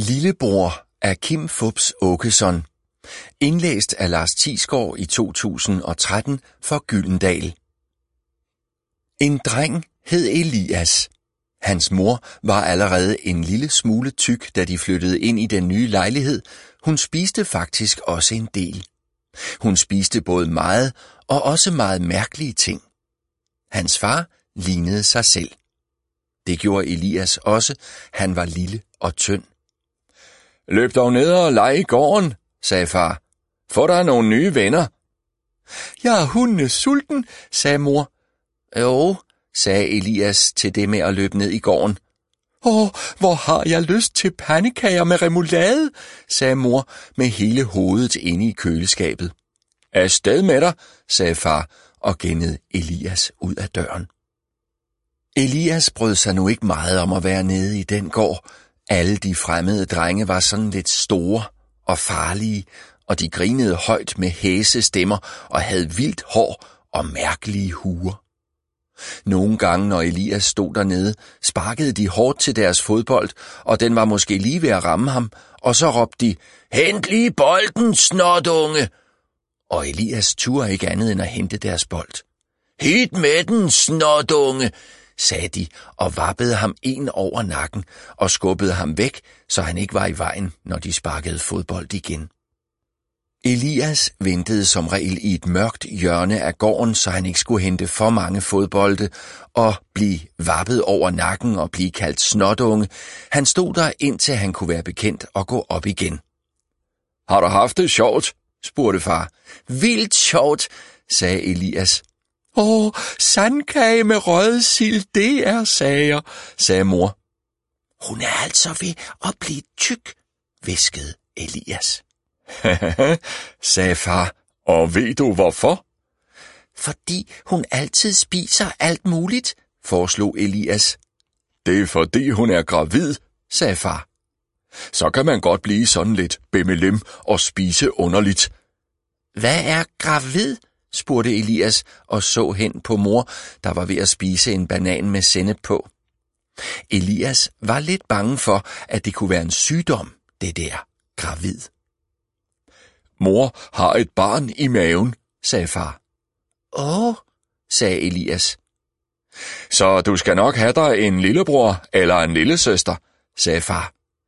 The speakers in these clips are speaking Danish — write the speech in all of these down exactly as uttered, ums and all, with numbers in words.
Lillebror af Kim Fupz Aakeson. Indlæst af Lars Thiesgaard i to tusind og tretten for Gyldendal. En dreng hed Elias. Hans mor var allerede en lille smule tyk, da de flyttede ind i den nye lejlighed. Hun spiste faktisk også en del. Hun spiste både meget og også meget mærkelige ting. Hans far lignede sig selv. Det gjorde Elias også. Han var lille og tynd. Løb dog ned og leg i gården, sagde far. Få dig nogle nye venner. Jeg er hundene sulten, sagde mor. Jo, sagde Elias til det med at løbe ned i gården. Åh, hvor har jeg lyst til pandekager med remoulade, sagde mor med hele hovedet inde i køleskabet. Afsted med dig, sagde far og gennede Elias ud af døren. Elias brød sig nu ikke meget om at være nede i den gård. Alle de fremmede drenge var sådan lidt store og farlige, og de grinede højt med hæse stemmer og havde vildt hår og mærkelige huer. Nogle gange, når Elias stod dernede, sparkede de hårdt til deres fodbold, og den var måske lige ved at ramme ham, og så råbte de, hent lige bolden, snotunge! Og Elias turde ikke andet end at hente deres bold. Hit med den, snotunge! Sagde de, og vappede ham en over nakken og skubbede ham væk, så han ikke var i vejen, når de sparkede fodbold igen. Elias ventede som regel i et mørkt hjørne af gården, så han ikke skulle hente for mange fodbolde og blive vappet over nakken og blive kaldt snotunge. Han stod der, indtil han kunne være bekendt og gå op igen. Har du haft det sjovt? Spurgte far. Vildt sjovt, sagde Elias. Åh, sandkage med røget sild, det er sager, sagde mor. Hun er altså ved at blive tyk, hviskede Elias. Haha, sagde far. Og ved du hvorfor? Fordi hun altid spiser alt muligt, foreslog Elias. Det er fordi hun er gravid, sagde far. Så kan man godt blive sådan lidt bimmelim og spise underligt. Hvad er gravid? Spurgte Elias og så hen på mor, der var ved at spise en banan med sennep på. Elias var lidt bange for, at det kunne være en sygdom, det der gravid. Mor har et barn i maven, sagde far. Åh, sagde Elias. Så du skal nok have dig en lillebror eller en lillesøster, sagde far.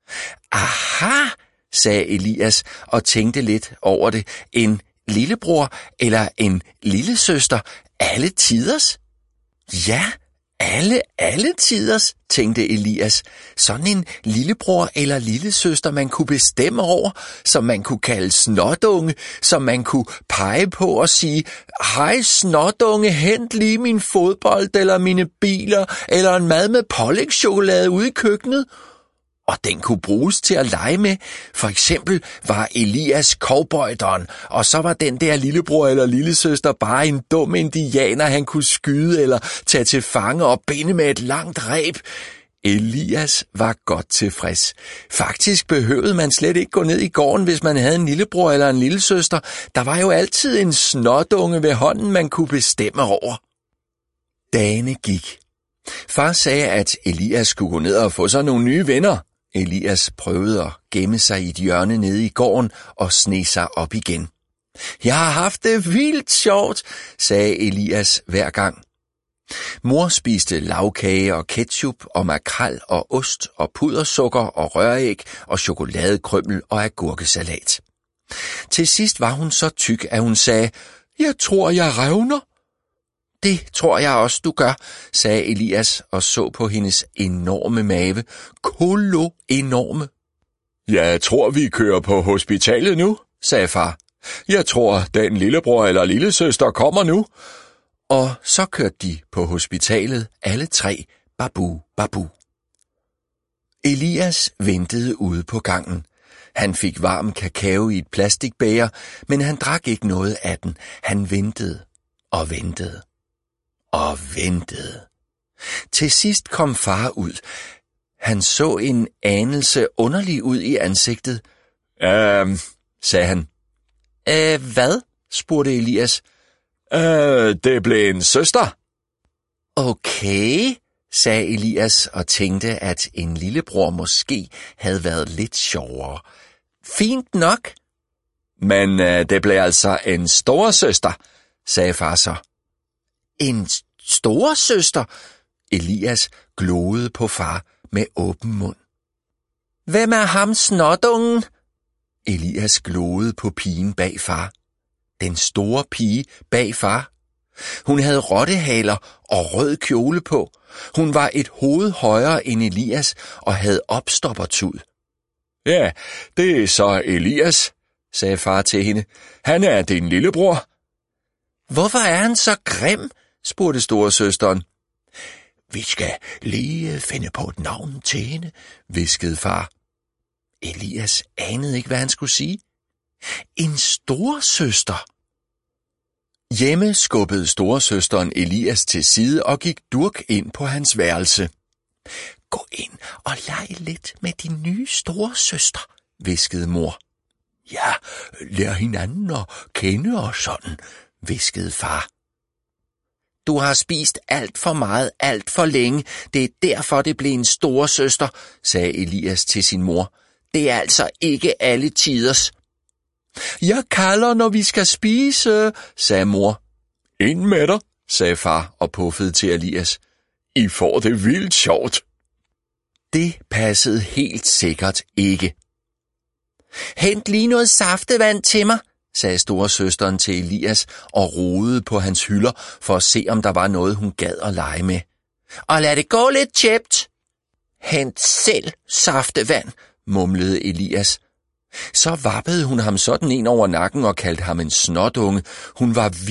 Aha, sagde Elias og tænkte lidt over det. En lillebror eller en lillesøster, alle tiders? Ja, alle, alle tiders, tænkte Elias. Sådan en lillebror eller lillesøster, man kunne bestemme over, som man kunne kalde snotunge, som man kunne pege på og sige, hej snotunge, hent lige min fodbold eller mine biler, eller en mad med pålægschokolade ude i køkkenet. Og den kunne bruges til at lege med. For eksempel var Elias cowboyderen, og så var den der lillebror eller lillesøster bare en dum indianer, han kunne skyde eller tage til fange og binde med et langt reb. Elias var godt tilfreds. Faktisk behøvede man slet ikke gå ned i gården, hvis man havde en lillebror eller en lillesøster. Der var jo altid en snotunge ved hånden, man kunne bestemme over. Dagene gik. Far sagde, at Elias skulle gå ned og få sig nogle nye venner. Elias prøvede at gemme sig i et hjørne nede i gården og sne sig op igen. Jeg har haft det vildt sjovt, sagde Elias hver gang. Mor spiste lagkage og ketchup og makrel og ost og pudersukker og røræg og chokoladekrømmel og agurkesalat. Til sidst var hun så tyk, at hun sagde, jeg tror, jeg revner. Det tror jeg også, du gør, sagde Elias og så på hendes enorme mave. Kolo enorme. Jeg tror, vi kører på hospitalet nu, sagde far. Jeg tror, den lillebror eller lillesøster kommer nu. Og så kørte de på hospitalet, alle tre, babu, babu. Elias ventede ude på gangen. Han fik varm kakao i et plastikbæger, men han drak ikke noget af den. Han ventede og ventede. Og ventede. Til sidst kom far ud. Han så en anelse underlig ud i ansigtet. Øhm, sagde han. Øh, hvad? Spurgte Elias. Øh, det blev en søster. Okay, sagde Elias og tænkte, at en lillebror måske havde været lidt sjovere. Fint nok. Men uh, det blev altså en storesøster, sagde far så. En storesøster? Elias gloede på far med åben mund. Hvem er ham snotungen? Elias gloede på pigen bag far. Den store pige bag far. Hun havde rottehaler og rød kjole på. Hun var et hoved højere end Elias og havde opstoppertud. Ja, det er så Elias, sagde far til hende. Han er din lillebror. Hvorfor er han så grim? Spurgte storesøsteren. Vi skal lige finde på et navn til hende, hviskede far. Elias anede ikke, hvad han skulle sige. En storesøster. Hjemme skubbede storesøsteren Elias til side og gik durk ind på hans værelse. Gå ind og leg lidt med din nye storesøster, hviskede mor. Ja, lær hinanden at kende og sådan, hviskede far. Du har spist alt for meget, alt for længe. Det er derfor, det blev en storesøster, sagde Elias til sin mor. Det er altså ikke alle tiders. Jeg kalder, når vi skal spise, sagde mor. Ind med dig, sagde far og puffede til Elias. I får det vildt sjovt. Det passede helt sikkert ikke. Hent lige noget saftevand til mig, sagde storesøsteren til Elias og rodede på hans hylder for at se, om der var noget, hun gad at lege med. Og lad det gå lidt tjept. Hent selv saftevand, mumlede Elias. Så vappede hun ham sådan en over nakken og kaldte ham en snotunge. Hun var